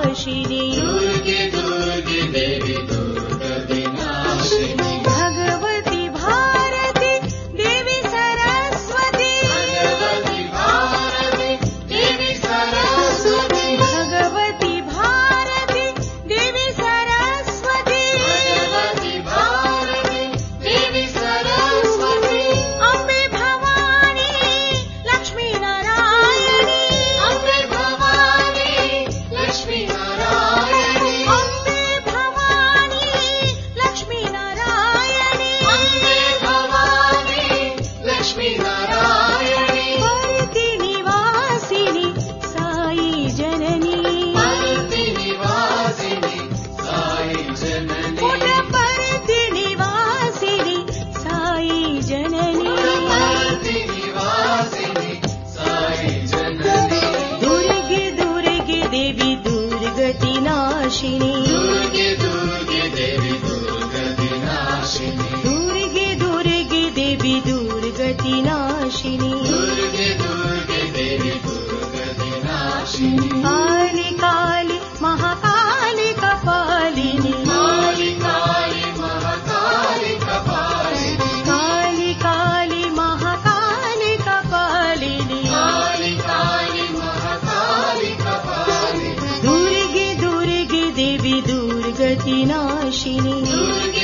विनाशिनी दुर्गे दुर्गे देवी दुर्गा विनाशिनी भगवती भारती देवी सरस्वती भगवती भारती देवी सरस्वती भगवती भारती देवी सरस्वती भगवती भारती देवी सरस्वती अम्बे भवानी लक्ष्मी नारायणी अम्बे भवानी लक्ष्मी नारायणी अम्बे भवानी लक्ष्मी नारायणी अम्बे भवानी लक्ष्मी नारायणी भारती निवासिनी साई जननी भारती निवासिनी साई जननी पुट्टपर्ति निवासिनी साई जननी भारती निवासिनी साई जननी दुर्गे दुर्गे देवी दुर्गति नाशिनी दुर्गे दुर्गे देवी दुर्गा विनाशिनी दुर्गे दुर्गे देवी दुर्गति नाशिनी दुर्गे दुर्गे देवी दुर्गा विनाशिनी काली काली महाकाली कपालिनी काली काली महाकाली कपालिनी काली काली महाकाली कपालिनी काली काली महाकाली कपालिनी दुर्गे दुर्गे देवी दुर्गति नाशिनी दुर्गे